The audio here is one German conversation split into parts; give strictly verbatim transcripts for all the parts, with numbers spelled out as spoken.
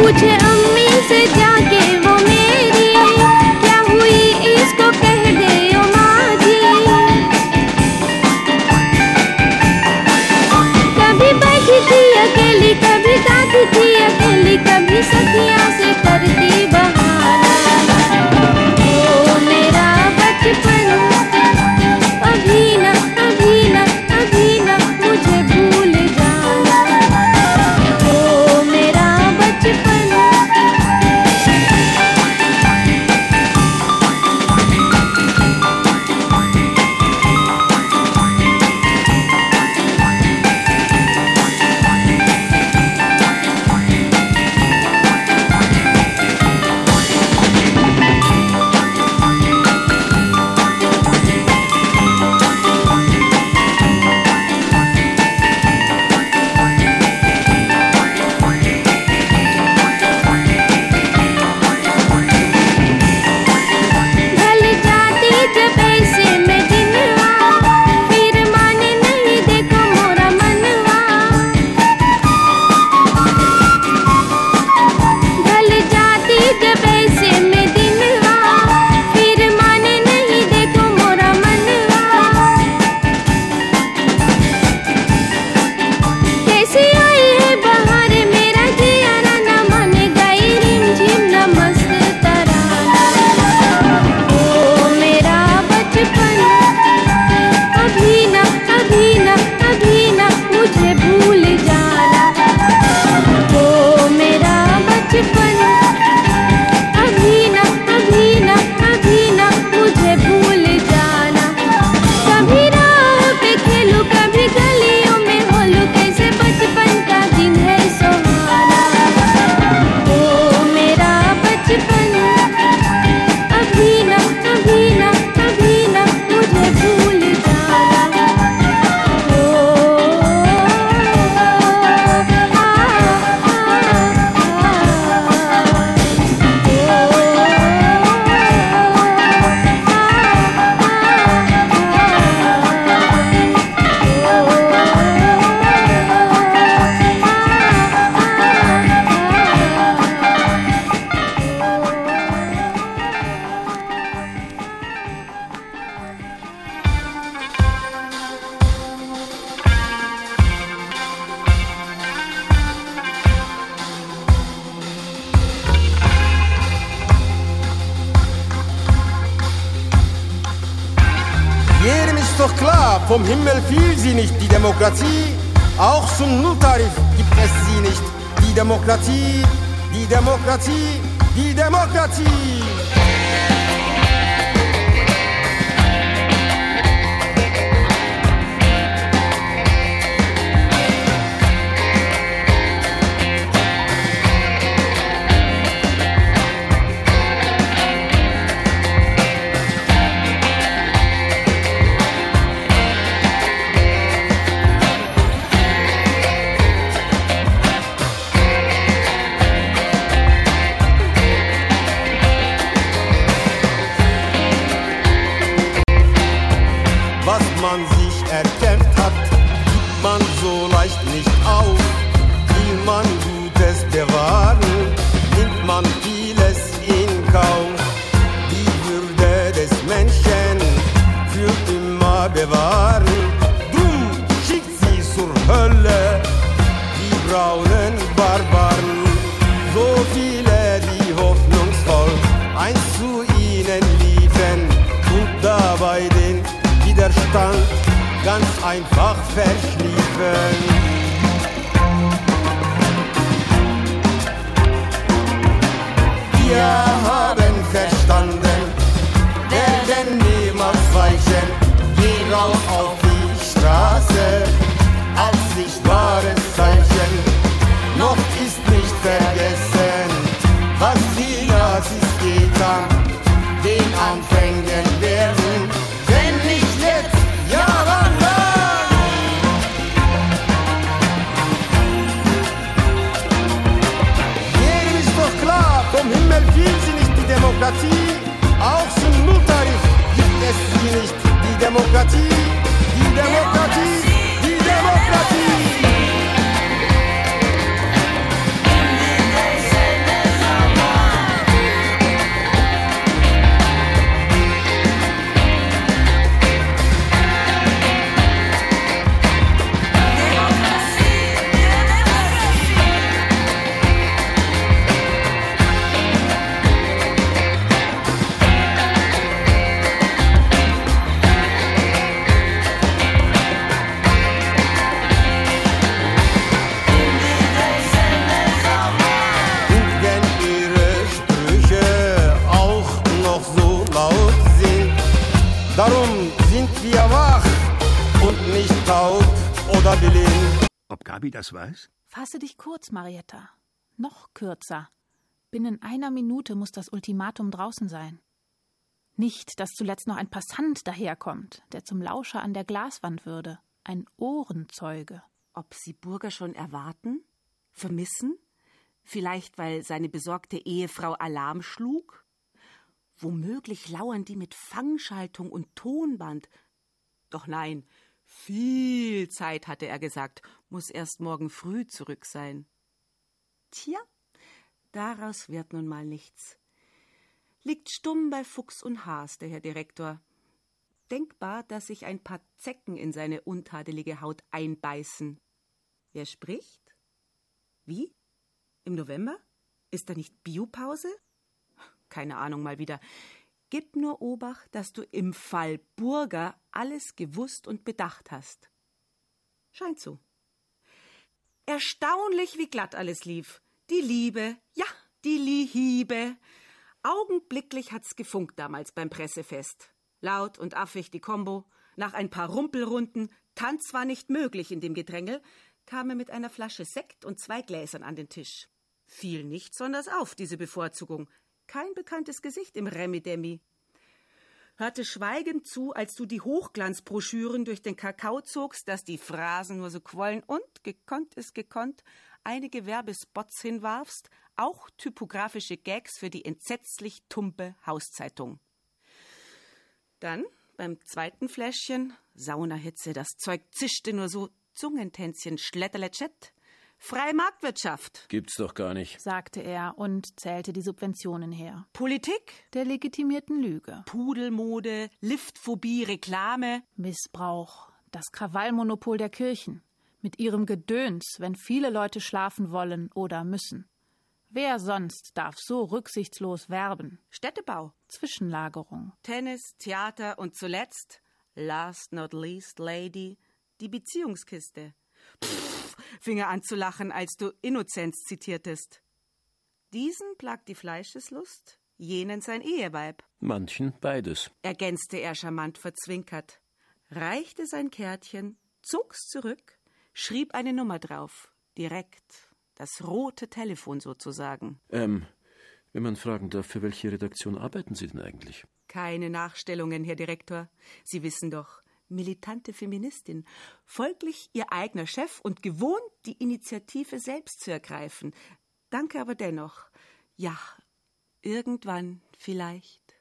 पूछे अम्मी से जाके वो मेरी, क्या हुई इसको कह दे ओ माँ जी। कभी बैठी थी अकेली, कभी गाती थी अकेली, कभी सखियों से करती बहाना। ओ मेरा बचपन अभी न अभी न अभी न मुझे भूल जाना। ओ मेरा बचपन doch klar, vom Himmel fiel sie nicht, die Demokratie. Auch zum Nulltarif gibt es sie nicht. Die Demokratie, die Demokratie, die Demokratie. Man sich erkämpft hat, gibt man so leicht nicht auf. Will man Gutes bewahren, nimmt man vieles in Kauf. Die Würde des Menschen für immer bewahren, drum schickt sie zur Hölle die braunen Barbaren. So viele, die hoffnungsvoll einst zu ihnen liefen und dabei den Widerstand ganz einfach verschliefen. Wir haben verstanden, werden niemals weichen, geh raus auf die Straße, als sichtbares Zeichen. Noch ist nicht vergessen, was die Nazis getan, den Anfängen werden. Vom Himmel fiel sie nicht, die Demokratie. Auch zum Nulltarif gibt es sie nicht. Die Demokratie, die Demokratie, die Demokratie. Gabi das weiß? Fasse dich kurz, Marietta. Noch kürzer. Binnen einer Minute muss das Ultimatum draußen sein. Nicht, dass zuletzt noch ein Passant daherkommt, der zum Lauscher an der Glaswand würde. Ein Ohrenzeuge. Ob Sie Burger schon erwarten? Vermissen? Vielleicht, weil seine besorgte Ehefrau Alarm schlug? Womöglich lauern die mit Fangschaltung und Tonband. Doch nein, viel Zeit, hatte er gesagt, muss erst morgen früh zurück sein. Tja, daraus wird nun mal nichts. Liegt stumm bei Fuchs und Haas, der Herr Direktor. Denkbar, dass sich ein paar Zecken in seine untadelige Haut einbeißen. Wer spricht? Wie? Im November? Ist da nicht Biopause? Keine Ahnung mal wieder. Gib nur Obacht, dass du im Fall Burger alles gewusst und bedacht hast. Scheint so. Erstaunlich, wie glatt alles lief. Die Liebe, ja, die Liebe. Augenblicklich hat's gefunkt damals beim Pressefest. Laut und affig die Kombo. Nach ein paar Rumpelrunden, Tanz war nicht möglich in dem Gedrängel, kam er mit einer Flasche Sekt und zwei Gläsern an den Tisch. Fiel nicht sonders auf, diese Bevorzugung. Kein bekanntes Gesicht im Remi-Demi. Hörte schweigend zu, als du die Hochglanzbroschüren durch den Kakao zogst, dass die Phrasen nur so quollen und, gekonnt ist gekonnt, einige Werbespots hinwarfst, auch typografische Gags für die entsetzlich tumpe Hauszeitung. Dann, beim zweiten Fläschchen, Saunahitze, das Zeug zischte nur so, Zungentänzchen, Schletterletschett, freie Marktwirtschaft. Gibt's doch gar nicht, sagte er und zählte die Subventionen her. Politik, der legitimierten Lüge. Pudelmode, Liftphobie, Reklame. Missbrauch, das Krawallmonopol der Kirchen. Mit ihrem Gedöns, wenn viele Leute schlafen wollen oder müssen. Wer sonst darf so rücksichtslos werben? Städtebau, Zwischenlagerung, Tennis, Theater und zuletzt, last not least, Lady, die Beziehungskiste. Pff, fing er an zu lachen, als du Innozenz zitiertest. Diesen plagt die Fleischeslust, jenen sein Eheweib. Manchen beides, ergänzte er charmant verzwinkert, reichte sein Kärtchen, zog's zurück, schrieb eine Nummer drauf, direkt, das rote Telefon sozusagen. Ähm, wenn man fragen darf, für welche Redaktion arbeiten Sie denn eigentlich? Keine Nachstellungen, Herr Direktor. Sie wissen doch, militante Feministin, folglich ihr eigener Chef und gewohnt, die Initiative selbst zu ergreifen. Danke aber dennoch. Ja, irgendwann vielleicht.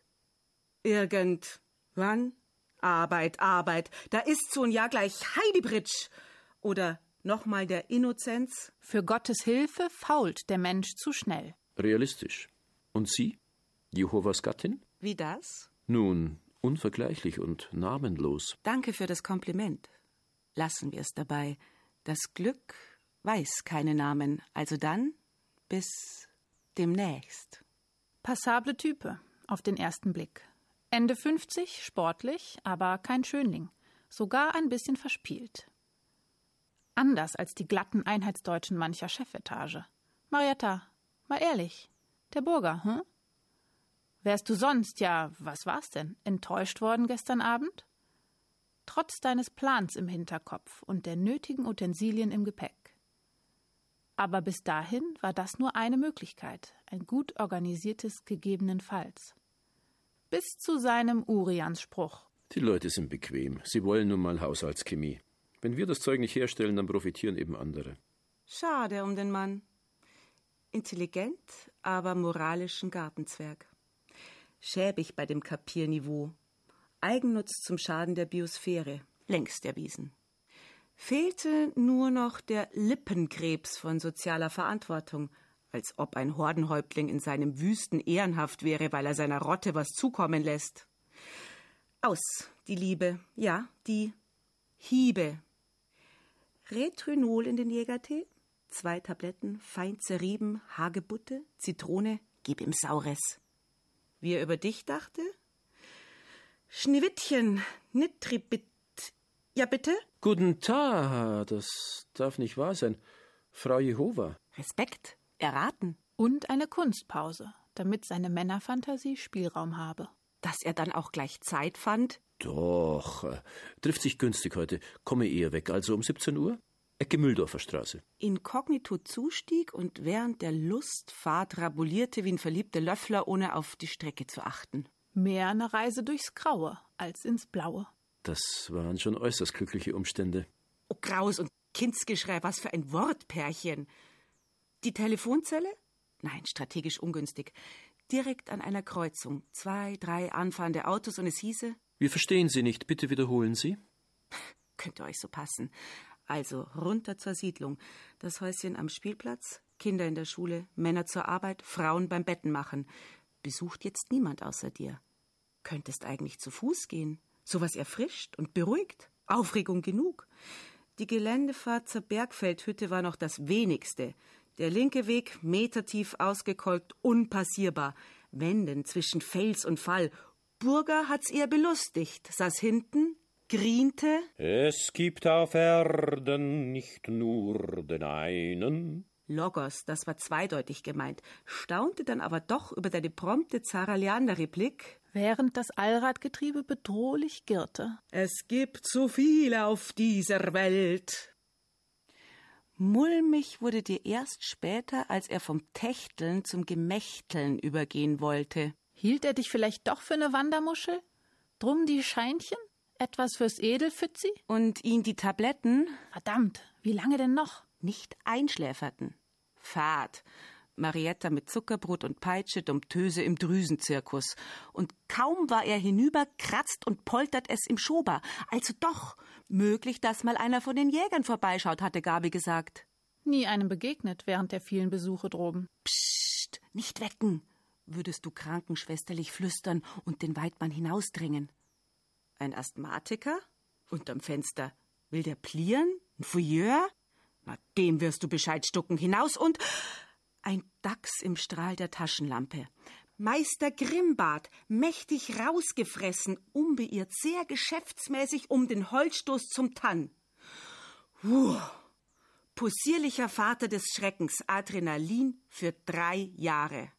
Irgendwann? Arbeit, Arbeit. Da ist so ein Jahr gleich Heidibritsch. Oder nochmal der Innozenz. Für Gottes Hilfe fault der Mensch zu schnell. Realistisch. Und Sie? Jehovas Gattin? Wie das? Nun, unvergleichlich und namenlos. Danke für das Kompliment. Lassen wir es dabei. Das Glück weiß keine Namen. Also dann bis demnächst. Passable Type, auf den ersten Blick. Ende fünfzig, sportlich, aber kein Schönling. Sogar ein bisschen verspielt. Anders als die glatten Einheitsdeutschen mancher Chefetage. Marietta, mal ehrlich, der Burger, hm? Wärst du sonst, ja, was war's denn, enttäuscht worden gestern Abend? Trotz deines Plans im Hinterkopf und der nötigen Utensilien im Gepäck. Aber bis dahin war das nur eine Möglichkeit, ein gut organisiertes gegebenenfalls. Bis zu seinem Urians-Spruch. Die Leute sind bequem, sie wollen nun mal Haushaltschemie. Wenn wir das Zeug nicht herstellen, dann profitieren eben andere. Schade um den Mann. Intelligent, aber moralischen Gartenzwerg. Schäbig bei dem Kapierniveau. Eigennutz zum Schaden der Biosphäre. Längst erwiesen. Fehlte nur noch der Lippenkrebs von sozialer Verantwortung. Als ob ein Hordenhäuptling in seinem Wüsten ehrenhaft wäre, weil er seiner Rotte was zukommen lässt. Aus, die Liebe. Ja, die Hiebe. Retrinol in den Jägertee. Zwei Tabletten, fein zerrieben, Hagebutte, Zitrone, gib ihm Saures. Wie er über dich dachte? Schneewittchen, Nitribit. Ja, bitte? Guten Tag, das darf nicht wahr sein. Frau Jehova. Respekt, erraten. Und eine Kunstpause, damit seine Männerfantasie Spielraum habe. Dass er dann auch gleich Zeit fand? Doch, äh, trifft sich günstig heute. Komme eher weg, also um siebzehn Uhr? Ecke Mühldorfer Straße. Inkognito zustieg und während der Lustfahrt rabulierte wie ein verliebter Löffler, ohne auf die Strecke zu achten. Mehr eine Reise durchs Graue als ins Blaue. Das waren schon äußerst glückliche Umstände. Oh, Graus und Kindsgeschrei, was für ein Wortpärchen. Die Telefonzelle? Nein, strategisch ungünstig. Direkt an einer Kreuzung. Zwei, drei anfahrende Autos und es hieße... Wir verstehen Sie nicht, bitte wiederholen Sie. Könnte euch so passen. Also runter zur Siedlung. Das Häuschen am Spielplatz, Kinder in der Schule, Männer zur Arbeit, Frauen beim Betten machen. Besucht jetzt niemand außer dir. Könntest eigentlich zu Fuß gehen. Sowas erfrischt und beruhigt. Aufregung genug. Die Geländefahrt zur Bergfeldhütte war noch das Wenigste. Der linke Weg, metertief ausgekolkt, unpassierbar. Wänden zwischen Fels und Fall. Burger hat's eher belustigt, saß hinten, griente. Es gibt auf Erden nicht nur den einen. Logos, das war zweideutig gemeint, staunte dann aber doch über deine prompte Zara-Leander-Replik. Während das Allradgetriebe bedrohlich girrte. Es gibt so viel auf dieser Welt. Mulmig wurde dir erst später, als er vom Techteln zum Gemächteln übergehen wollte. Hielt er dich vielleicht doch für eine Wandermuschel? Drum die Scheinchen? Etwas fürs Edelfützi? Und ihn die Tabletten? Verdammt, wie lange denn noch? Nicht einschläferten. Fad. Marietta mit Zuckerbrot und Peitsche, Domptöse im Drüsenzirkus. Und kaum war er hinüber, kratzt und poltert es im Schober. Also doch, möglich, dass mal einer von den Jägern vorbeischaut, hatte Gabi gesagt. Nie einem begegnet während der vielen Besuche droben. Psst, nicht wecken, würdest du krankenschwesterlich flüstern und den Weidmann hinausdrängen. Ein Asthmatiker? Unterm Fenster. Will der plieren? Ein Fouilleur? Na, dem wirst du Bescheid stucken. Hinaus und... Ein Dachs im Strahl der Taschenlampe. Meister Grimbart, mächtig rausgefressen, unbeirrt, sehr geschäftsmäßig um den Holzstoß zum Tann. Puh. Possierlicher Vater des Schreckens, Adrenalin für drei Jahre.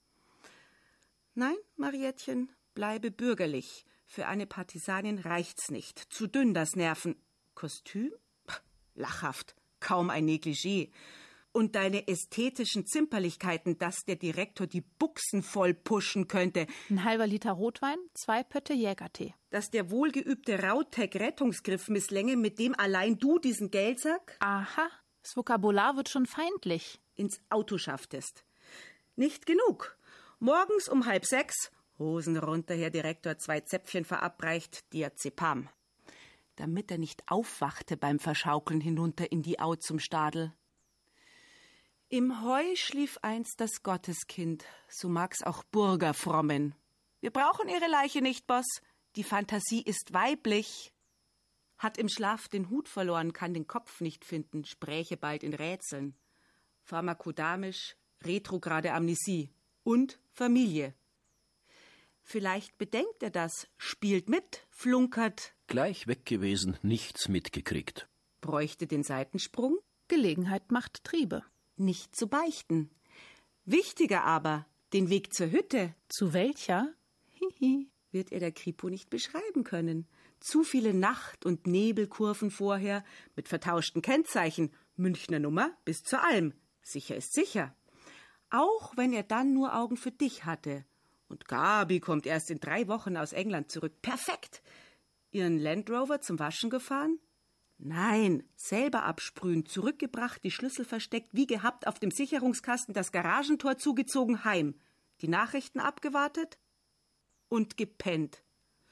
Nein, Mariettchen, bleibe bürgerlich. Für eine Partisanin reicht's nicht. Zu dünn das Nerven. Kostüm? Lachhaft, kaum ein Negligé. Und deine ästhetischen Zimperlichkeiten, dass der Direktor die Buchsen voll pushen könnte. Ein halber Liter Rotwein, zwei Pötte Jägertee. Dass der wohlgeübte Rautek-Rettungsgriff misslänge, mit dem allein du diesen Geldsack... Aha, das Vokabular wird schon feindlich. ...ins Auto schafftest. Nicht genug. Morgens um halb sechs, Hosen runter, Herr Direktor, zwei Zäpfchen verabreicht, Diazepam. Damit er nicht aufwachte beim Verschaukeln hinunter in die Au zum Stadel. Im Heu schlief einst das Gotteskind, so mag's auch Burger frommen. Wir brauchen ihre Leiche nicht, Boss, die Fantasie ist weiblich. Hat im Schlaf den Hut verloren, kann den Kopf nicht finden, spräche bald in Rätseln. Pharmakodamisch, retrograde Amnesie und Familie. Vielleicht bedenkt er das, spielt mit, flunkert. Gleich weg gewesen, nichts mitgekriegt. Bräuchte den Seitensprung? Gelegenheit macht Triebe. Nicht zu beichten. Wichtiger aber, den Weg zur Hütte. Zu welcher? Hihi, wird er der Kripo nicht beschreiben können. Zu viele Nacht- und Nebelkurven vorher, mit vertauschten Kennzeichen, Münchner Nummer bis zur Alm. Sicher ist sicher. Auch wenn er dann nur Augen für dich hatte. Und Gabi kommt erst in drei Wochen aus England zurück. Perfekt. Ihren Land Rover zum Waschen gefahren? Nein, selber absprühen, zurückgebracht, die Schlüssel versteckt, wie gehabt auf dem Sicherungskasten, das Garagentor zugezogen, heim. Die Nachrichten abgewartet und gepennt.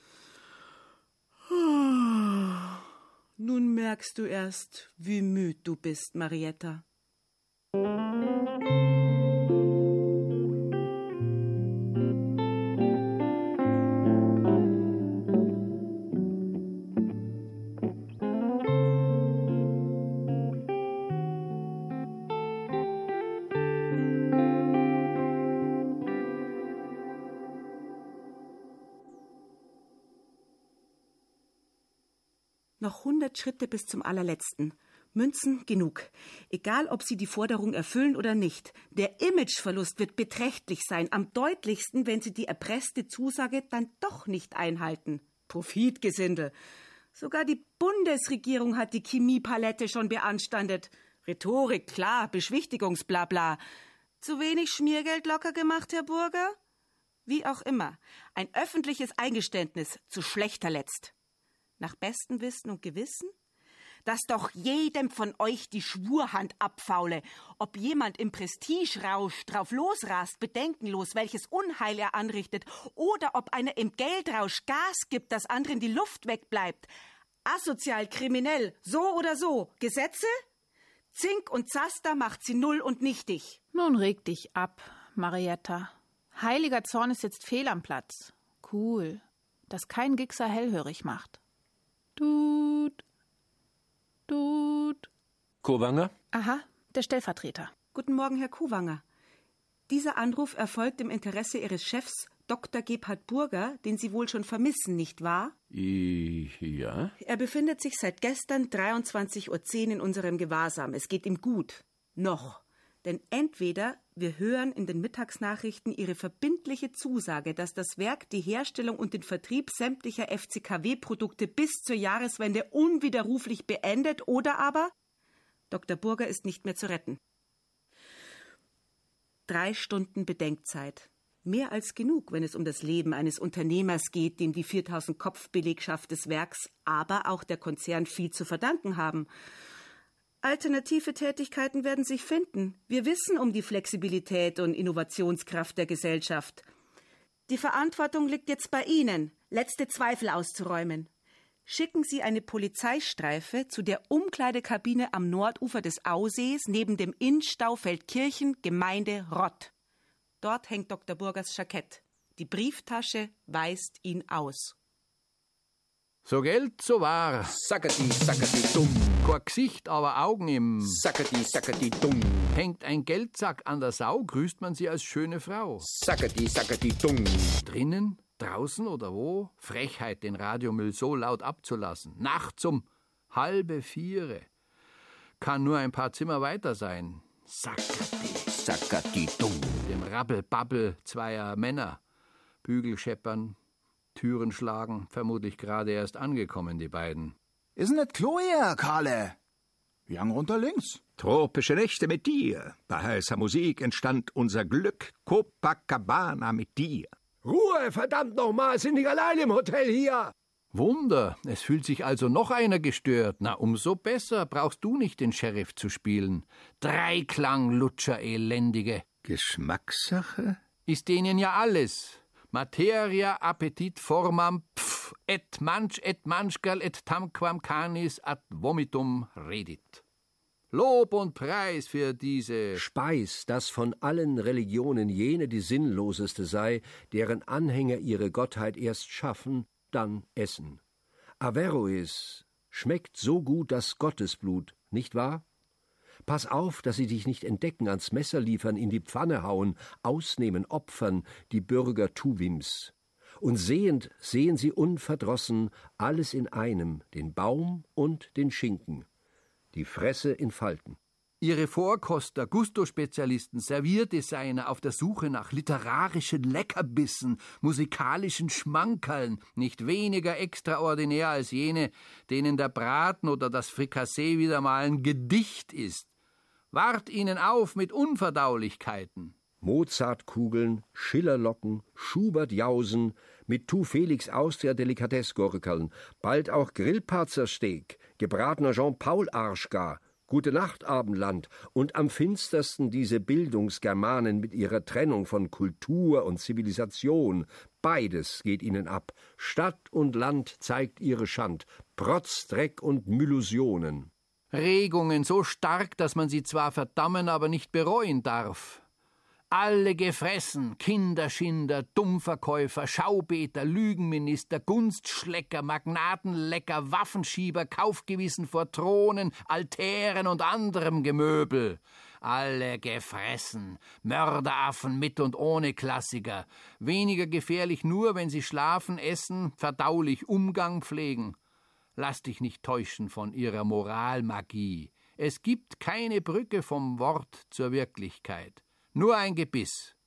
Nun merkst du erst, wie müd du bist, Marietta. Noch hundert Schritte bis zum allerletzten. Münzen genug. Egal, ob sie die Forderung erfüllen oder nicht. Der Imageverlust wird beträchtlich sein. Am deutlichsten, wenn sie die erpresste Zusage dann doch nicht einhalten. Profitgesindel. Sogar die Bundesregierung hat die Chemiepalette schon beanstandet. Rhetorik, klar, Beschwichtigungsblabla. Zu wenig Schmiergeld locker gemacht, Herr Burger? Wie auch immer, ein öffentliches Eingeständnis zu schlechter Letzt. Nach bestem Wissen und Gewissen? Dass doch jedem von euch die Schwurhand abfaule, ob jemand im Prestigerausch drauf losrast, bedenkenlos, welches Unheil er anrichtet, oder ob einer im Geldrausch Gas gibt, dass anderen die Luft wegbleibt. Asozial, kriminell, so oder so. Gesetze? Zink und Zaster macht sie null und nichtig. Nun reg dich ab, Marietta. Heiliger Zorn ist jetzt fehl am Platz. Cool, dass kein Gixer hellhörig macht. Tut, tut. Kowanger? Aha, der Stellvertreter. Guten Morgen, Herr Kuwanger. Dieser Anruf erfolgt im Interesse Ihres Chefs, Doktor Gebhard Burger, den Sie wohl schon vermissen, nicht wahr? Ja. Er befindet sich seit gestern dreiundzwanzig Uhr zehn in unserem Gewahrsam. Es geht ihm gut. Noch. Denn entweder wir hören in den Mittagsnachrichten Ihre verbindliche Zusage, dass das Werk die Herstellung und den Vertrieb sämtlicher F C K W-Produkte bis zur Jahreswende unwiderruflich beendet, oder aber Doktor Burger ist nicht mehr zu retten. Drei Stunden Bedenkzeit. Mehr als genug, wenn es um das Leben eines Unternehmers geht, dem die viertausend Kopf-Belegschaft des Werks, aber auch der Konzern viel zu verdanken haben. Alternative Tätigkeiten werden sich finden. Wir wissen um die Flexibilität und Innovationskraft der Gesellschaft. Die Verantwortung liegt jetzt bei Ihnen, letzte Zweifel auszuräumen. Schicken Sie eine Polizeistreife zu der Umkleidekabine am Nordufer des Ausees neben dem Innstau Feldkirchen, Gemeinde Rott. Dort hängt Doktor Burgers Jackett. Die Brieftasche weist ihn aus. So Geld, so wahr. Sacketi, sacketi, dumm. Kein Gesicht, aber Augen im. Sacketi, sacketi, dumm. Hängt ein Geldsack an der Sau, grüßt man sie als schöne Frau. Sacketi, sacketi, dumm. Drinnen, draußen oder wo? Frechheit, den Radiomüll so laut abzulassen. Nachts um halbe Viere. Kann nur ein paar Zimmer weiter sein. Sacketi, sacketi, dumm. Dem Rabbelbabbel zweier Männer. Bügel scheppern, Türen schlagen, vermutlich gerade erst angekommen, die beiden. Ist nicht Chloe, Karle? Yang runter links. Tropische Nächte mit dir. Bei heißer Musik entstand unser Glück. Copacabana mit dir. Ruhe, verdammt nochmal, sind nicht allein im Hotel hier. Wunder, es fühlt sich also noch einer gestört. Na, umso besser, brauchst du nicht den Sheriff zu spielen. Dreiklang, Lutscher, Elendige. Geschmackssache? Ist denen ja alles. Materia appetit formam pf, et manch et manchgal et tamquam canis ad vomitum redit. Lob und Preis für diese Speis, dass von allen Religionen jene die sinnloseste sei, deren Anhänger ihre Gottheit erst schaffen, dann essen. Averroes schmeckt so gut das Gottesblut, nicht wahr? Pass auf, dass sie dich nicht entdecken, ans Messer liefern, in die Pfanne hauen, ausnehmen, opfern, die Bürger Tuwims. Und sehend sehen sie unverdrossen alles in einem, den Baum und den Schinken, die Fresse in Falten. Ihre Vorkoster, Gusto-Spezialisten, Servierdesigner auf der Suche nach literarischen Leckerbissen, musikalischen Schmankerln, nicht weniger extraordinär als jene, denen der Braten oder das Frikassee wieder mal ein Gedicht ist. Wart ihnen auf mit Unverdaulichkeiten. Mozartkugeln, Schillerlocken, Schubert-Jausen, mit Tu Felix Austria Delikatessgurkeln, bald auch Grillparzersteak, gebratener Jean-Paul-Arsch gar, Gute Nacht, Abendland, und am finstersten diese Bildungsgermanen mit ihrer Trennung von Kultur und Zivilisation. Beides geht ihnen ab. Stadt und Land zeigt ihre Schand, Protz, Dreck und Myllusionen. Regungen so stark, dass man sie zwar verdammen, aber nicht bereuen darf. Alle gefressen, Kinderschinder, Dummverkäufer, Schaubeter, Lügenminister, Gunstschlecker, Magnatenlecker, Waffenschieber, Kaufgewissen vor Thronen, Altären und anderem Gemöbel. Alle gefressen, Mörderaffen mit und ohne Klassiker, weniger gefährlich nur, wenn sie schlafen, essen, verdaulich Umgang pflegen. Lass dich nicht täuschen von ihrer Moralmagie. Es gibt keine Brücke vom Wort zur Wirklichkeit. Nur ein Gebiss.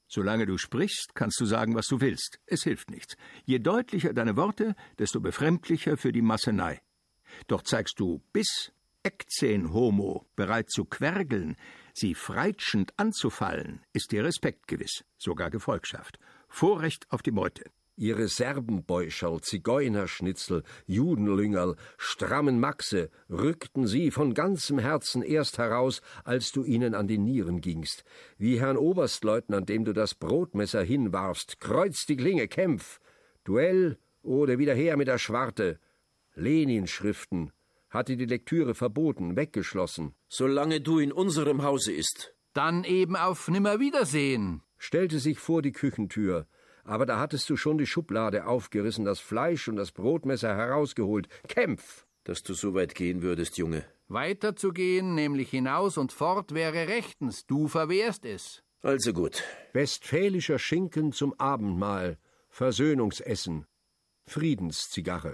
Solange du sprichst, kannst du sagen, was du willst. Es hilft nichts. Je deutlicher deine Worte, desto befremdlicher für die Massenei. Doch zeigst du bis Ekzen homo bereit zu quergeln, sie freitschend anzufallen, ist dir Respekt gewiss, sogar Gefolgschaft. Vorrecht auf die Beute. Ihre Serbenbäuscherl, Zigeunerschnitzel, Judenlüngerl, strammen Maxe rückten sie von ganzem Herzen erst heraus, als du ihnen an die Nieren gingst. Wie Herrn Oberstleutnant, dem du das Brotmesser hinwarfst, kreuz die Klinge, kämpf! Duell oder wieder her mit der Schwarte. Lenin-Schriften hatte die Lektüre verboten, weggeschlossen. Solange du in unserem Hause ist. Dann eben auf Nimmerwiedersehen. Stellte sich vor die Küchentür. Aber da hattest du schon die Schublade aufgerissen, das Fleisch und das Brotmesser herausgeholt. Kämpf! Dass du so weit gehen würdest, Junge. Weiter zu gehen, nämlich hinaus und fort, wäre rechtens. Du verwehrst es. Also gut. Westfälischer Schinken zum Abendmahl. Versöhnungsessen. Friedenszigarre.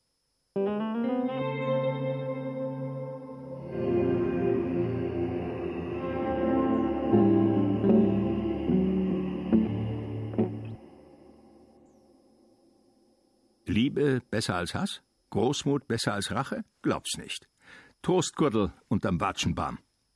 Liebe besser als Hass? Großmut besser als Rache? Glaub's nicht. Trostgürtel unterm Watschenbaum.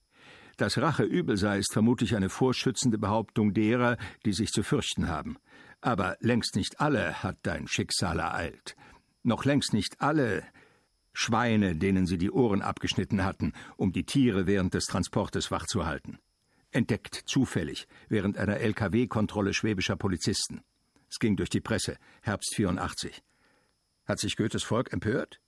Dass Rache übel sei, ist vermutlich eine vorschützende Behauptung derer, die sich zu fürchten haben. Aber längst nicht alle hat dein Schicksal ereilt. Noch längst nicht alle Schweine, denen sie die Ohren abgeschnitten hatten, um die Tiere während des Transportes wachzuhalten. Entdeckt zufällig während einer L K W-Kontrolle schwäbischer Polizisten. Es ging durch die Presse, Herbst vierundachtzig. Hat sich Goethes Volk empört?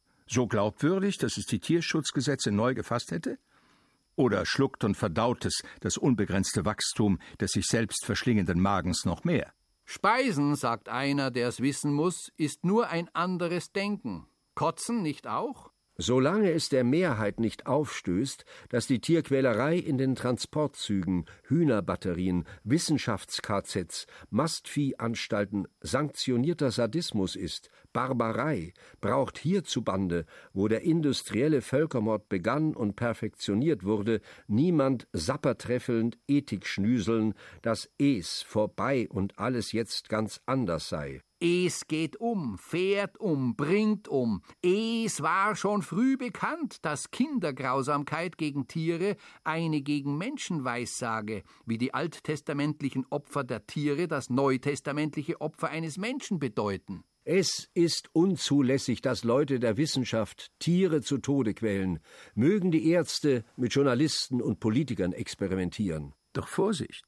So glaubwürdig, dass es die Tierschutzgesetze neu gefasst hätte? Oder schluckt und verdaut es das unbegrenzte Wachstum des sich selbst verschlingenden Magens noch mehr? Speisen, sagt einer, der es wissen muss, ist nur ein anderes Denken. Kotzen nicht auch? Solange es der Mehrheit nicht aufstößt, dass die Tierquälerei in den Transportzügen, Hühnerbatterien, Wissenschafts-K Zs, Mastviehanstalten sanktionierter Sadismus ist, Barbarei, braucht hierzubande, wo der industrielle Völkermord begann und perfektioniert wurde, niemand sappertreffelnd Ethik schnüseln, dass es vorbei und alles jetzt ganz anders sei. Es geht um, fährt um, bringt um. Es war schon früh bekannt, dass Kindergrausamkeit gegen Tiere eine gegen Menschen Weissage, wie die alttestamentlichen Opfer der Tiere das neutestamentliche Opfer eines Menschen bedeuten. Es ist unzulässig, dass Leute der Wissenschaft Tiere zu Tode quälen. Mögen die Ärzte mit Journalisten und Politikern experimentieren. Doch Vorsicht!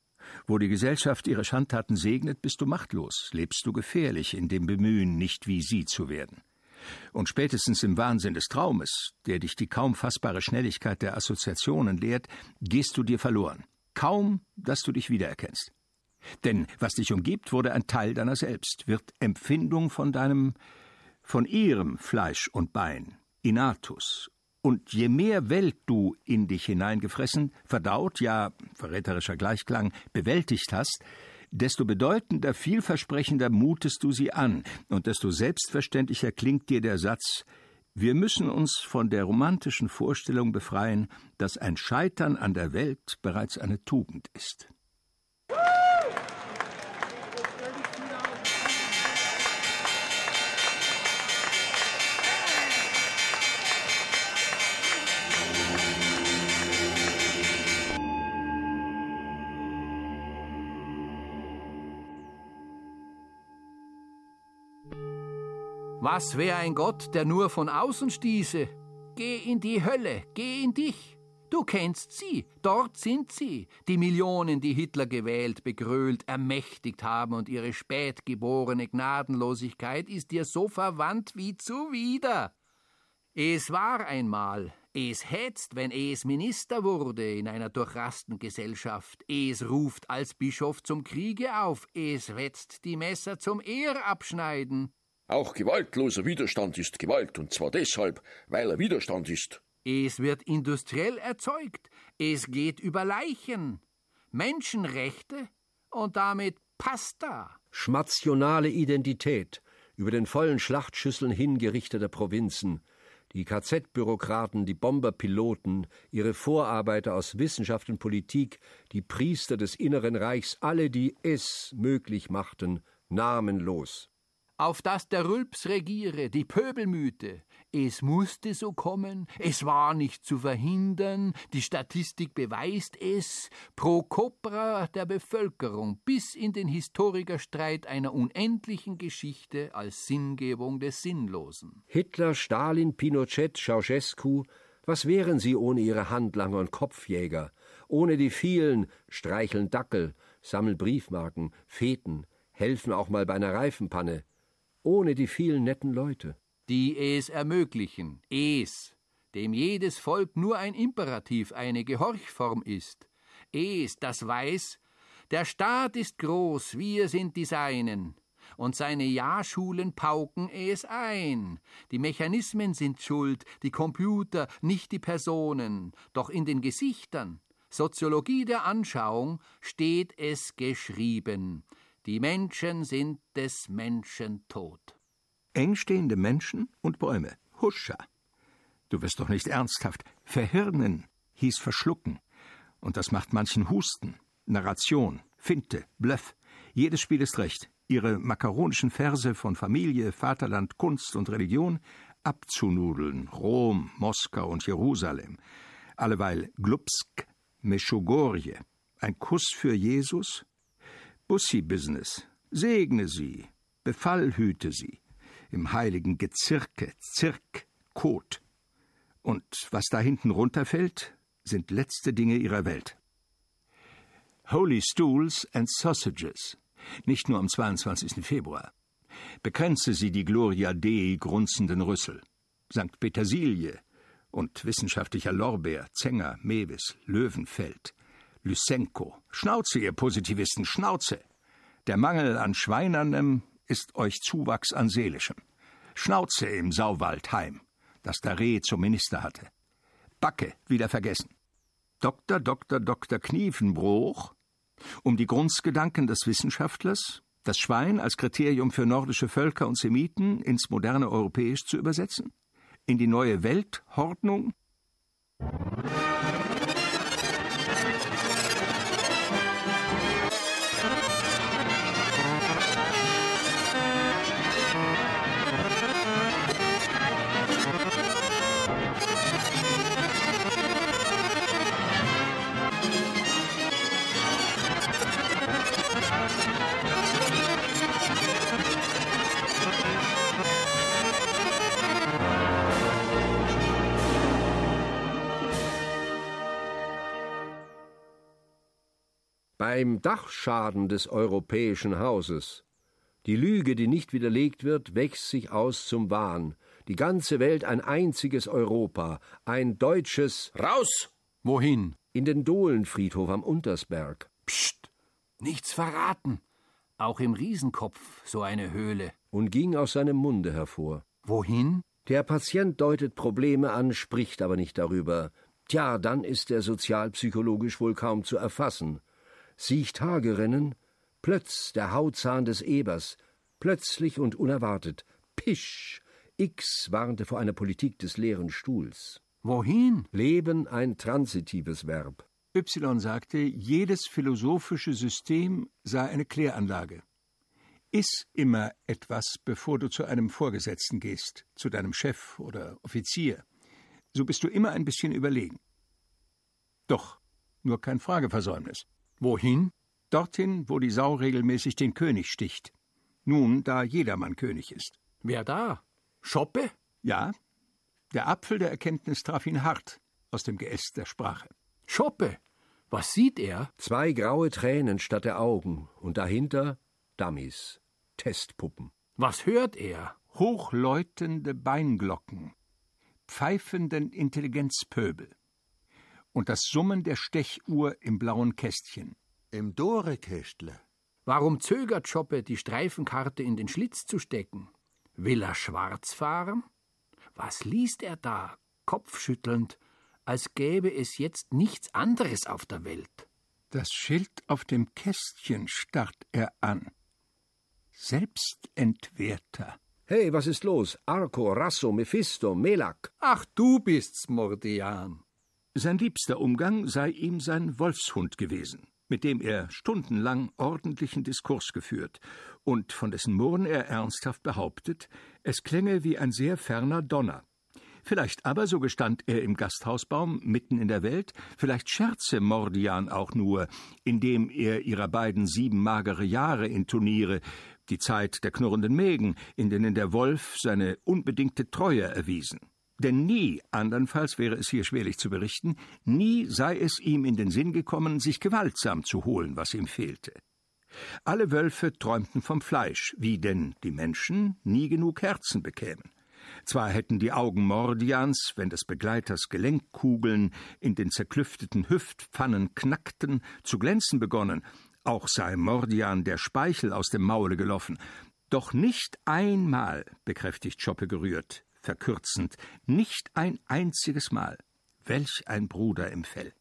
Wo die Gesellschaft ihre Schandtaten segnet, bist du machtlos, lebst du gefährlich in dem Bemühen, nicht wie sie zu werden. Und spätestens im Wahnsinn des Traumes, der dich die kaum fassbare Schnelligkeit der Assoziationen lehrt, gehst du dir verloren. Kaum, dass du dich wiedererkennst. Denn was dich umgibt, wurde ein Teil deiner selbst, wird Empfindung von deinem, von ihrem Fleisch und Bein, Innatus. Und je mehr Welt du in dich hineingefressen, verdaut, ja, verräterischer Gleichklang, bewältigt hast, desto bedeutender, vielversprechender mutest du sie an, und desto selbstverständlicher klingt dir der Satz: Wir müssen uns von der romantischen Vorstellung befreien, dass ein Scheitern an der Welt bereits eine Tugend ist. Was wäre ein Gott, der nur von außen stieße? Geh in die Hölle, geh in dich. Du kennst sie, dort sind sie, die Millionen, die Hitler gewählt, begrölt, ermächtigt haben, und ihre spätgeborene Gnadenlosigkeit ist dir so verwandt wie zuwider. Es war einmal, es hetzt, wenn es Minister wurde in einer durchrasten Gesellschaft, es ruft als Bischof zum Kriege auf, es wetzt die Messer zum Ehrabschneiden. Auch gewaltloser Widerstand ist Gewalt, und zwar deshalb, weil er Widerstand ist. Es wird industriell erzeugt, es geht über Leichen, Menschenrechte und damit Pasta. Schmationale Identität über den vollen Schlachtschüsseln hingerichteter Provinzen, die K Z-Bürokraten, die Bomberpiloten, ihre Vorarbeiter aus Wissenschaft und Politik, die Priester des Inneren Reichs, alle, die es möglich machten, namenlos. Auf dass der Rülps regiere, die Pöbelmythe. Es musste so kommen, es war nicht zu verhindern, die Statistik beweist es, pro Copra der Bevölkerung bis in den Historikerstreit einer unendlichen Geschichte als Sinngebung des Sinnlosen. Hitler, Stalin, Pinochet, Ceausescu, was wären sie ohne ihre Handlanger und Kopfjäger, ohne die vielen, streicheln Dackel, sammeln Briefmarken, Feten, helfen auch mal bei einer Reifenpanne, ohne die vielen netten Leute. Die es ermöglichen, es, dem jedes Volk nur ein Imperativ, eine Gehorchform ist. Es, das weiß, der Staat ist groß, wir sind die Seinen, und seine Jahrschulen pauken es ein. Die Mechanismen sind schuld, die Computer, nicht die Personen, doch in den Gesichtern, Soziologie der Anschauung, steht es geschrieben. Die Menschen sind des Menschen tot. Engstehende Menschen und Bäume. Huscha. Du wirst doch nicht ernsthaft. Verhirnen hieß verschlucken. Und das macht manchen Husten. Narration, Finte, Bluff. Jedes Spiel ist recht. Ihre makaronischen Verse von Familie, Vaterland, Kunst und Religion abzunudeln. Rom, Moskau und Jerusalem. Alleweil Glubsk, Meschugorje. Ein Kuss für Jesus? Bussi-Business. Segne sie. Befall hüte sie. Im heiligen Gezirke, Zirk, Kot. Und was da hinten runterfällt, sind letzte Dinge ihrer Welt. Holy Stools and Sausages, nicht nur am zweiundzwanzigsten Februar. Bekränze sie die Gloria Dei grunzenden Rüssel. Sankt Petersilie und wissenschaftlicher Lorbeer, Zenger, Mewis, Löwenfeld, Lysenko. Schnauze, ihr Positivisten, Schnauze! Der Mangel an Schweinernem ist euch Zuwachs an Seelischem. Schnauze im Sauwaldheim, das der Reh zum Minister hatte. Backe, wieder vergessen. Doktor, Doktor, Doktor Kniefenbruch, um die Grundgedanken des Wissenschaftlers, das Schwein als Kriterium für nordische Völker und Semiten ins moderne Europäisch zu übersetzen? In die neue Weltordnung? Beim Dachschaden des europäischen Hauses. Die Lüge, die nicht widerlegt wird, wächst sich aus zum Wahn. Die ganze Welt ein einziges Europa, ein deutsches Raus! Wohin? In den Dohlenfriedhof am Untersberg. Psst, nichts verraten. Auch im Riesenkopf so eine Höhle. Und ging aus seinem Munde hervor. Wohin? Der Patient deutet Probleme an, spricht aber nicht darüber. Tja, dann ist er sozialpsychologisch wohl kaum zu erfassen. Siech Tage rennen, plötz der Hautzahn des Ebers, plötzlich und unerwartet. Pisch! X warnte vor einer Politik des leeren Stuhls. Wohin? Leben ein transitives Verb. Y sagte, jedes philosophische System sei eine Kläranlage. Iss immer etwas, bevor du zu einem Vorgesetzten gehst, zu deinem Chef oder Offizier. So bist du immer ein bisschen überlegen. Doch, nur kein Frageversäumnis. Wohin? Dorthin, wo die Sau regelmäßig den König sticht. Nun, da jedermann König ist. Wer da? Schoppe? Ja, der Apfel der Erkenntnis traf ihn hart aus dem Geäst der Sprache. Schoppe? Was sieht er? Zwei graue Tränen statt der Augen und dahinter Dummies, Testpuppen. Was hört er? Hochläutende Beinglocken, pfeifenden Intelligenzpöbel und das Summen der Stechuhr im blauen Kästchen. Im Dore-Kästle. Warum zögert Schoppe, die Streifenkarte in den Schlitz zu stecken? Will er schwarz fahren? Was liest er da, kopfschüttelnd, als gäbe es jetzt nichts anderes auf der Welt? Das Schild auf dem Kästchen starrt er an. Selbstentwerter. Hey, was ist los? Arko, Rasso, Mephisto, Melak. Ach, du bist's, Mordian. Sein liebster Umgang sei ihm sein Wolfshund gewesen, mit dem er stundenlang ordentlichen Diskurs geführt und von dessen Murren er ernsthaft behauptet, es klänge wie ein sehr ferner Donner. Vielleicht aber, so gestand er im Gasthausbaum mitten in der Welt, vielleicht scherze Mordian auch nur, indem er ihrer beiden sieben magere Jahre intoniere, die Zeit der knurrenden Mägen, in denen der Wolf seine unbedingte Treue erwiesen. Denn nie, andernfalls wäre es hier schwerlich zu berichten, nie sei es ihm in den Sinn gekommen, sich gewaltsam zu holen, was ihm fehlte. Alle Wölfe träumten vom Fleisch, wie denn die Menschen nie genug Herzen bekämen. Zwar hätten die Augen Mordians, wenn des Begleiters Gelenkkugeln in den zerklüfteten Hüftpfannen knackten, zu glänzen begonnen, auch sei Mordian der Speichel aus dem Maule gelaufen. Doch nicht einmal, bekräftigt Schoppe gerührt, verkürzend, nicht ein einziges Mal. Welch ein Bruder im Fell.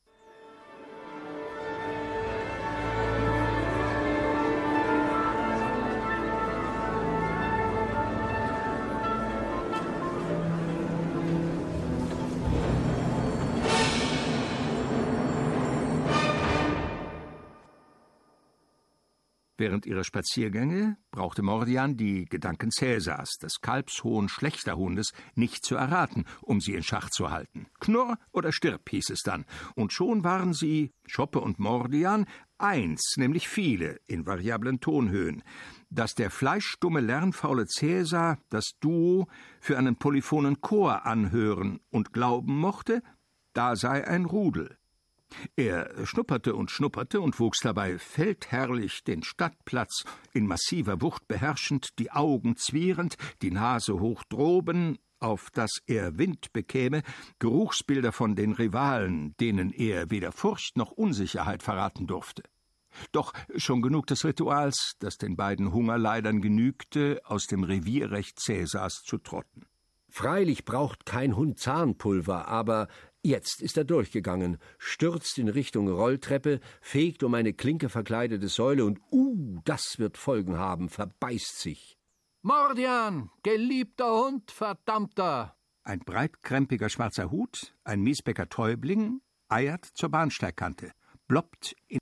Während ihrer Spaziergänge brauchte Mordian die Gedanken Cäsars, des kalbshohen Schlächterhundes, nicht zu erraten, um sie in Schach zu halten. Knurr oder stirb, hieß es dann, und schon waren sie, Schoppe und Mordian, eins, nämlich viele, in variablen Tonhöhen. Dass der fleischstumme, lernfaule Cäsar das Duo für einen polyphonen Chor anhören und glauben mochte, da sei ein Rudel. Er schnupperte und schnupperte und wuchs dabei feldherrlich den Stadtplatz in massiver Wucht beherrschend, die Augen zwierend, die Nase hoch droben, auf dass er Wind bekäme, Geruchsbilder von den Rivalen, denen er weder Furcht noch Unsicherheit verraten durfte. Doch schon genug des Rituals, das den beiden Hungerleidern genügte, aus dem Revierrecht Cäsars zu trotten. Freilich braucht kein Hund Zahnpulver, aber jetzt ist er durchgegangen, stürzt in Richtung Rolltreppe, fegt um eine Klinke verkleidete Säule und, uh, das wird Folgen haben, verbeißt sich. Mordian, geliebter Hund, verdammter! Ein breitkrempiger schwarzer Hut, ein Miesbecker Täubling, eiert zur Bahnsteigkante, ploppt in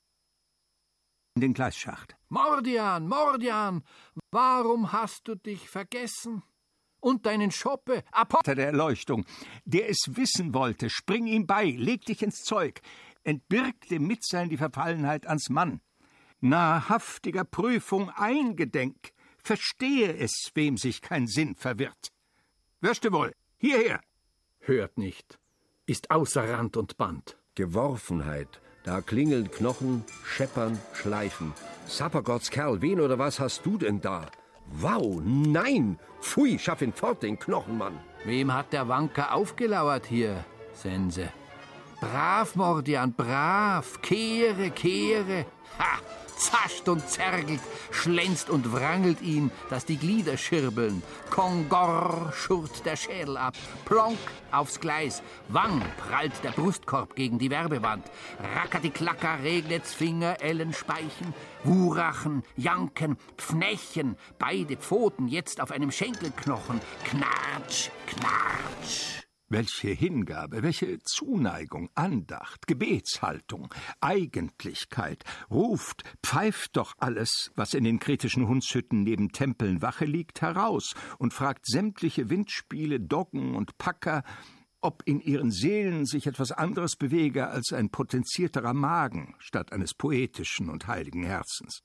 den Gleisschacht. Mordian, Mordian, warum hast du dich vergessen? Und deinen Schoppe, Apostel der Erleuchtung, der es wissen wollte, spring ihm bei, leg dich ins Zeug, entbirg dem Mitsein die Verfallenheit ans Mann. Nahrhaftiger Prüfung eingedenk, verstehe es, wem sich kein Sinn verwirrt. Wirste wohl, hierher! Hört nicht, ist außer Rand und Band. Geworfenheit, da klingeln Knochen, scheppern, schleifen. Sappergotts Kerl, wen oder was hast du denn da? Wow, nein! Pfui, schaff ihn fort, den Knochenmann! Wem hat der Wanker aufgelauert hier, Sense? Brav, Mordian, brav! Kehre, kehre! Ha! Zascht und zergelt, schlänzt und wrangelt ihn, dass die Glieder schirbeln. Kongor schurrt der Schädel ab, plonk aufs Gleis, Wang prallt der Brustkorb gegen die Werbewand, rackati-klacker regnet's Finger, Ellen speichen, Wurachen, Janken, Pfnächen, beide Pfoten jetzt auf einem Schenkelknochen, Knatsch, Knatsch. Welche Hingabe, welche Zuneigung, Andacht, Gebetshaltung, Eigentlichkeit, ruft, pfeift doch alles, was in den kretischen Hundshütten neben Tempeln Wache liegt, heraus und fragt sämtliche Windspiele, Doggen und Packer, ob in ihren Seelen sich etwas anderes bewege als ein potenzierterer Magen statt eines poetischen und heiligen Herzens.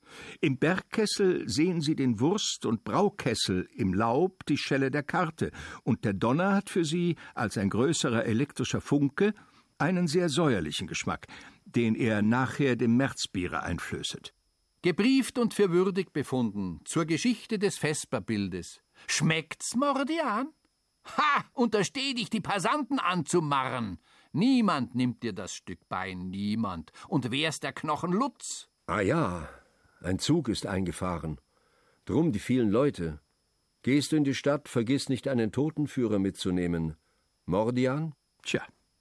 Im Bergkessel sehen sie den Wurst- und Braukessel, im Laub die Schelle der Karte, und der Donner hat für sie, als ein größerer elektrischer Funke, einen sehr säuerlichen Geschmack, den er nachher dem Märzbiere einflößet. Gebrieft und für würdig befunden, zur Geschichte des Vesperbildes. Schmeckt's, Mordian? Ha! Untersteh dich, die Passanten anzumarren! Niemand nimmt dir das Stück Bein, niemand. Und wär's der Knochen Lutz? Ah ja, ein Zug ist eingefahren. Drum die vielen Leute. Gehst du in die Stadt, vergiss nicht, einen Totenführer mitzunehmen. Mordian? Tja,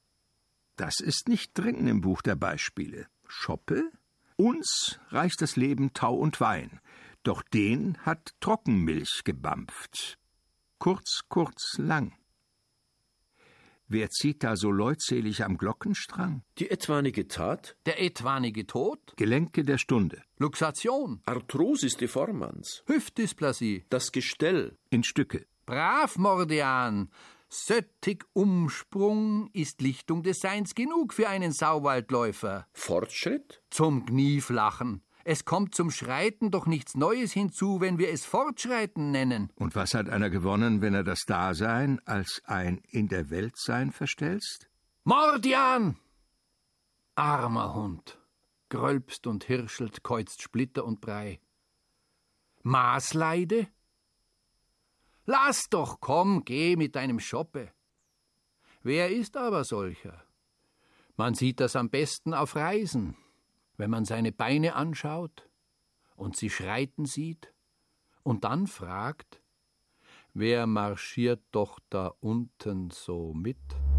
das ist nicht drin im Buch der Beispiele. Schoppe? Uns reicht das Leben Tau und Wein. Doch den hat Trockenmilch gebampft. Kurz, kurz, lang. Wer zieht da so leutselig am Glockenstrang? Die etwanige Tat? Der etwanige Tod? Gelenke der Stunde. Luxation? Arthrosis deformans? Hüftdysplasie? Das Gestell? In Stücke. Brav, Mordian! Söttig Umsprung ist Lichtung des Seins genug für einen Sauwaldläufer. Fortschritt? Zum Gnieflachen. Es kommt zum Schreiten doch nichts Neues hinzu, wenn wir es Fortschreiten nennen. Und was hat einer gewonnen, wenn er das Dasein als ein in der Welt Sein verstellst? Mordian! Armer Hund, grölpst und hirschelt, kreuzt Splitter und Brei. Maßleide? Lass doch, komm, geh mit deinem Schoppe. Wer ist aber solcher? Man sieht das am besten auf Reisen, wenn man seine Beine anschaut und sie schreiten sieht und dann fragt, wer marschiert doch da unten so mit?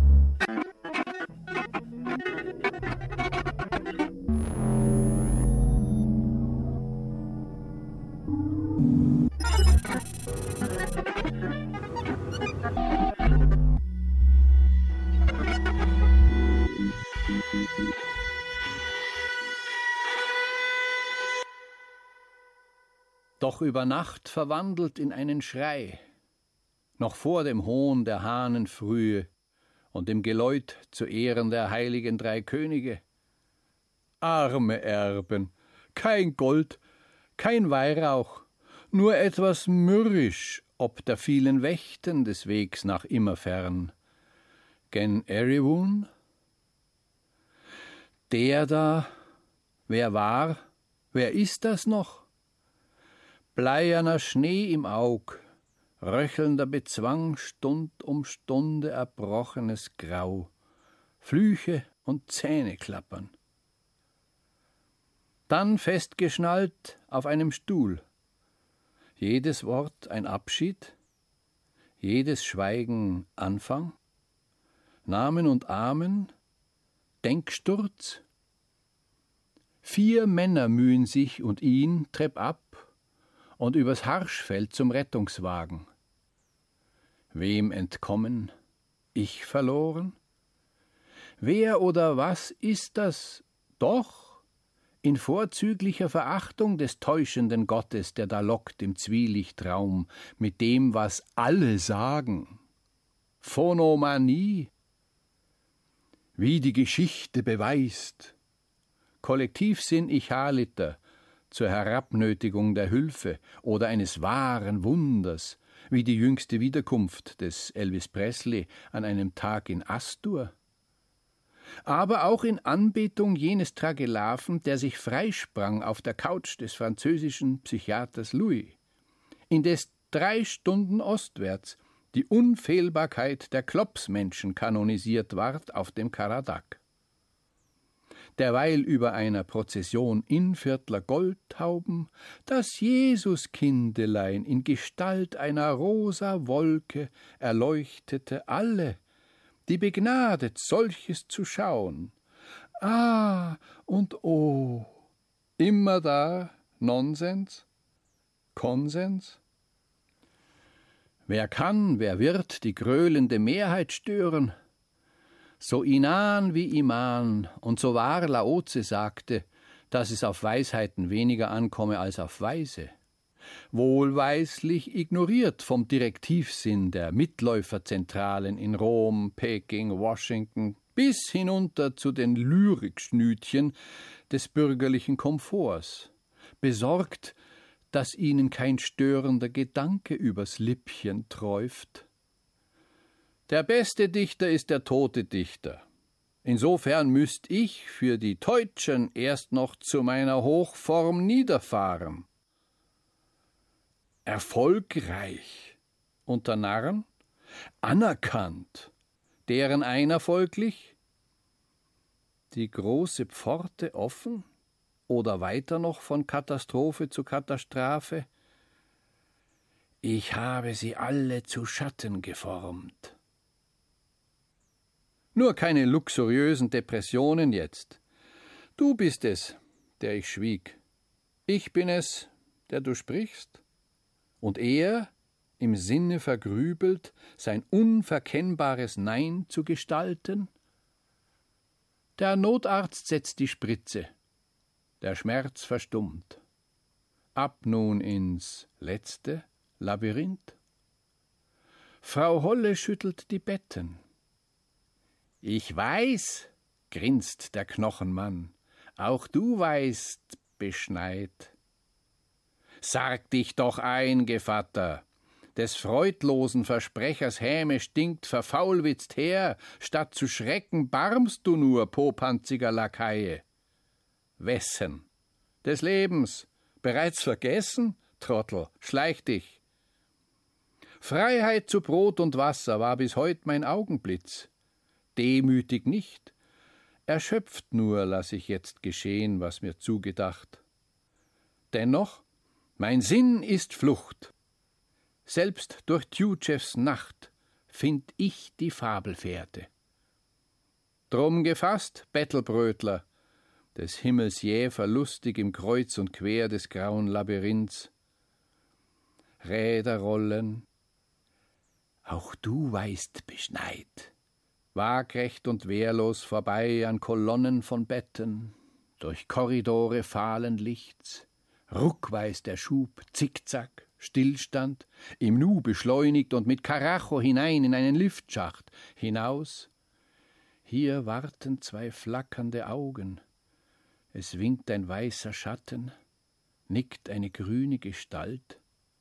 Doch über Nacht verwandelt in einen Schrei, noch vor dem Hohn der Hahnenfrühe und dem Geläut zu Ehren der heiligen drei Könige. Arme Erben, kein Gold, kein Weihrauch, nur etwas mürrisch ob der vielen Wächten des Wegs nach immer fern. Gen Eriwun? Der da, wer war, wer ist das noch? Bleierner Schnee im Aug, röchelnder Bezwang, Stund um Stunde erbrochenes Grau, Flüche und Zähne klappern. Dann festgeschnallt auf einem Stuhl, jedes Wort ein Abschied, jedes Schweigen Anfang, Namen und Amen, Denksturz. Vier Männer mühen sich und ihn treppab und übers Harschfeld zum Rettungswagen. Wem entkommen, ich verloren? Wer oder was ist das doch in vorzüglicher Verachtung des täuschenden Gottes, der da lockt im Zwielichtraum mit dem, was alle sagen? Phonomanie, wie die Geschichte beweist. Kollektivsinn ich Haliter zur Herabnötigung der Hülfe oder eines wahren Wunders, wie die jüngste Wiederkunft des Elvis Presley an einem Tag in Astur. Aber auch in Anbetung jenes Tragelaven, der sich freisprang auf der Couch des französischen Psychiaters Louis, indes drei Stunden ostwärts die Unfehlbarkeit der Klopsmenschen kanonisiert ward auf dem Karadak. Derweil über einer Prozession Innviertler Goldtauben das Jesuskindelein in Gestalt einer rosa Wolke erleuchtete alle, die begnadet, solches zu schauen. Ah und oh, immer da Nonsens, Konsens? Wer kann, wer wird die gröhlende Mehrheit stören? So Inan wie Iman und so wahr Laoze sagte, dass es auf Weisheiten weniger ankomme als auf Weise. Wohlweislich ignoriert vom Direktivsinn der Mitläuferzentralen in Rom, Peking, Washington bis hinunter zu den Lyrikschnütchen des bürgerlichen Komforts, besorgt, dass ihnen kein störender Gedanke übers Lippchen träuft. Der beste Dichter ist der tote Dichter. Insofern müßt ich für die Teutschen erst noch zu meiner Hochform niederfahren. Erfolgreich unter Narren, anerkannt, deren einer folglich, die große Pforte offen oder weiter noch von Katastrophe zu Katastrophe? Ich habe sie alle zu Schatten geformt. Nur keine luxuriösen Depressionen jetzt. Du bist es, der ich schwieg. Ich bin es, der du sprichst? Und er, im Sinne vergrübelt, sein unverkennbares Nein zu gestalten? Der Notarzt setzt die Spritze, der Schmerz verstummt. Ab nun ins letzte Labyrinth. Frau Holle schüttelt die Betten. Ich weiß, grinst der Knochenmann, auch du weißt, beschneit. Sarg dich doch ein, Gevatter, des freudlosen Versprechers Häme stinkt verfaulwitzt her, statt zu schrecken barmst du nur, popanziger Lakaie. Wessen? Des Lebens, bereits vergessen? Trottel, schleich dich. Freiheit zu Brot und Wasser war bis heut mein Augenblitz. Demütig nicht, erschöpft nur lass ich jetzt geschehen, was mir zugedacht. Dennoch, mein Sinn ist Flucht. Selbst durch Tjutschefs Nacht find ich die Fabelfährte. Drum gefasst, Bettelbrötler, des Himmels Jäfer lustig im Kreuz und Quer des grauen Labyrinths. Räder rollen, auch du weißt beschneit, waagrecht und wehrlos vorbei an Kolonnen von Betten, durch Korridore fahlen Lichts, ruckweis der Schub, Zickzack, Stillstand, im Nu beschleunigt und mit Karacho hinein in einen Liftschacht, hinaus. Hier warten zwei flackernde Augen, es winkt ein weißer Schatten, nickt eine grüne Gestalt.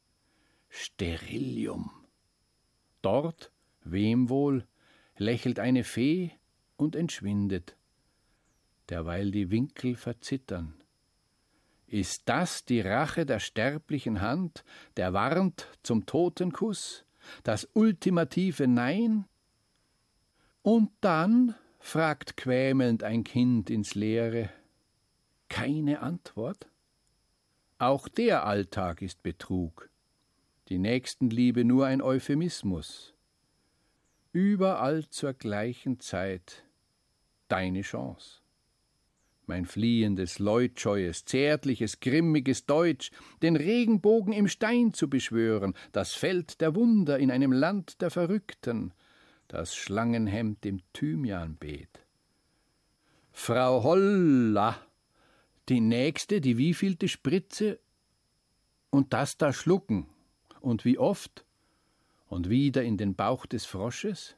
Sterilium. Dort, wem wohl, lächelt eine Fee und entschwindet, derweil die Winkel verzittern. Ist das die Rache der sterblichen Hand, der warnt zum Totenkuss, das ultimative Nein? Und dann, fragt quämelnd ein Kind ins Leere, keine Antwort? Auch der Alltag ist Betrug, die Nächstenliebe nur ein Euphemismus. Überall zur gleichen Zeit deine Chance. Mein fliehendes, leutscheues, zärtliches, grimmiges Deutsch, den Regenbogen im Stein zu beschwören, das Feld der Wunder in einem Land der Verrückten, das Schlangenhemd im Thymianbeet. Frau Holla, die nächste, die wievielte Spritze? Und das da schlucken. Und wie oft? Und wieder in den Bauch des Frosches?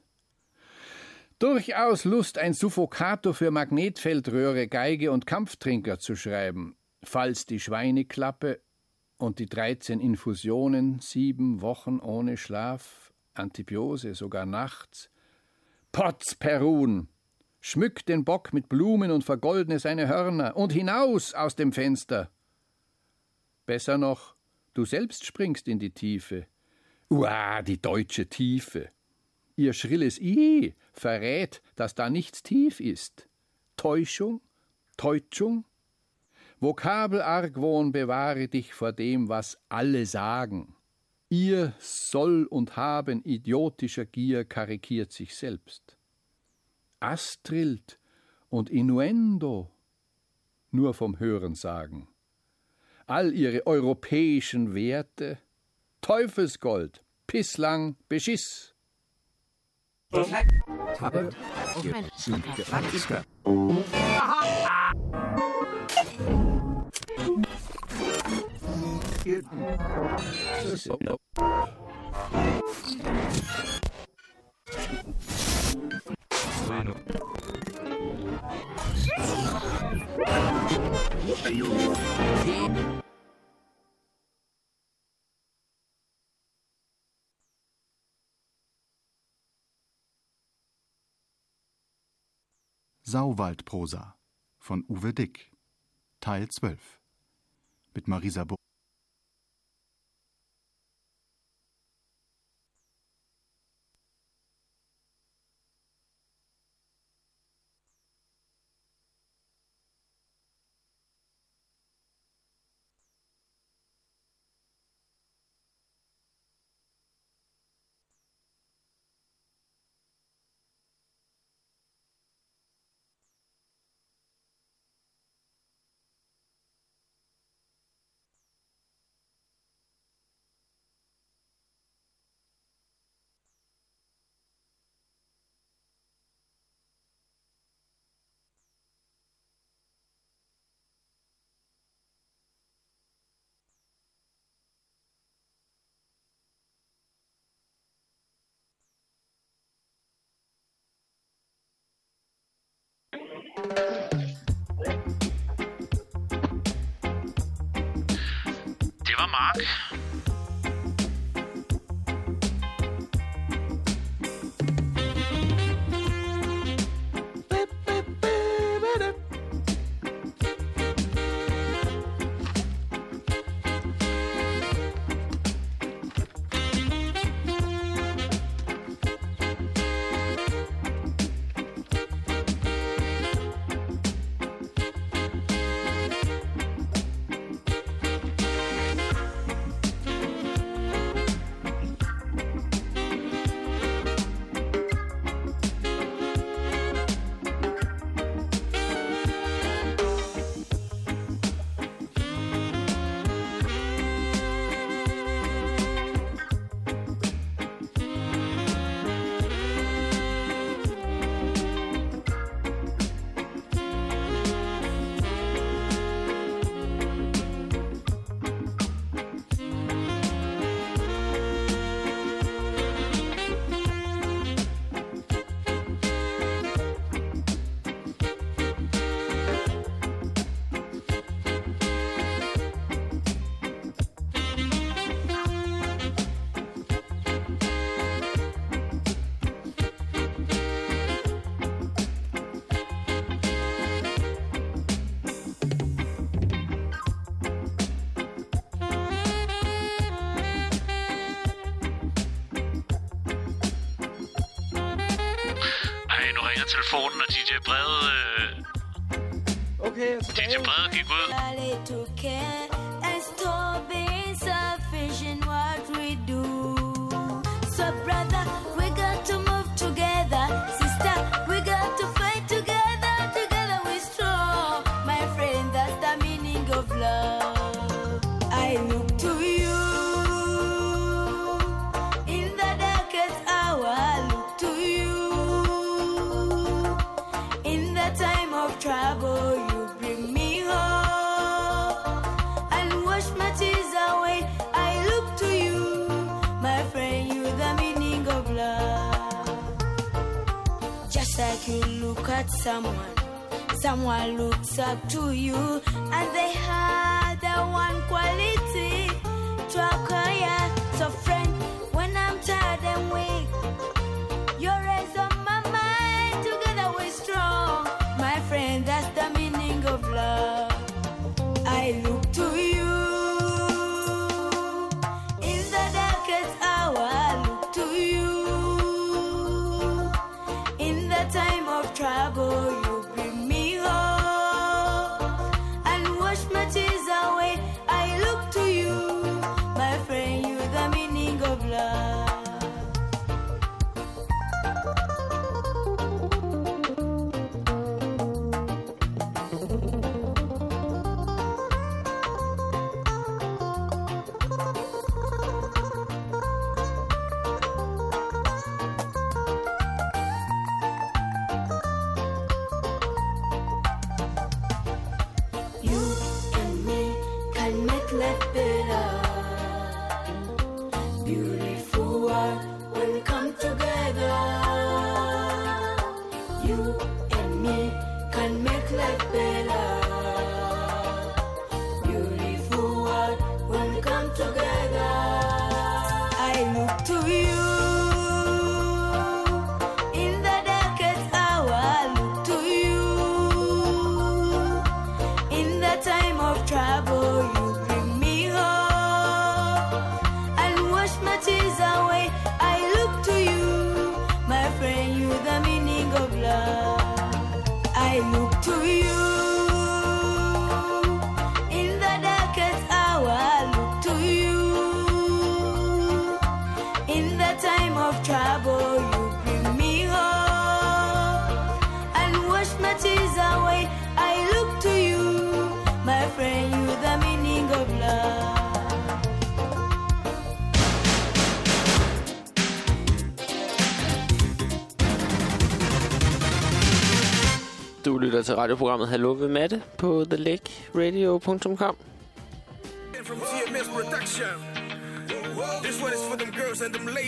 Durchaus Lust, ein Suffokator für Magnetfeldröhre, Geige und Kampftrinker zu schreiben, falls die Schweineklappe und die dreizehn Infusionen, sieben Wochen ohne Schlaf, Antibiose, sogar nachts. Potz Perun! Schmück den Bock mit Blumen und vergoldne seine Hörner und hinaus aus dem Fenster! Besser noch, du selbst springst in die Tiefe. Uah, die deutsche Tiefe! Ihr schrilles I verrät, dass da nichts tief ist. Täuschung? Täutschung? Vokabelargwohn bewahre dich vor dem, was alle sagen. Ihr Soll und Haben idiotischer Gier karikiert sich selbst. Astrild und Innuendo nur vom Hörensagen. All ihre europäischen Werte, Teufelsgold, Pisslang, Beschiss. Tappe, Sauwaldprosa von Uwe Dick, Teil zwölf, mit Marisa Bo var Mark. Telefonen, og D J Brede... Øh... Okay, jeg D J Brede gik ud. So brother, we got to move together. Sister, we got to fight together. Together we strong. My friend, that's the meaning of love. I look to you. In the darkest hour, I look to you. Time of trouble, you bring me hope and wash my tears away. I look to you, my friend, you're the meaning of love. Just like you look at someone, someone looks up to you, and they have the one quality to acquire. So friend, when I'm tired and weak, you're always on my mind. Together we're strong. My friend, that's the meaning of love. I look to you. In the darkest hour, I look to you. In the time of trouble, you bring me hope and wash my tears away. I look to you, my friend, you're the meaning of love. Du lytter til radioprogrammet Hallo ved Matte på the lake radio punktum com. From T M S Production. This one is for them girls and them ladies.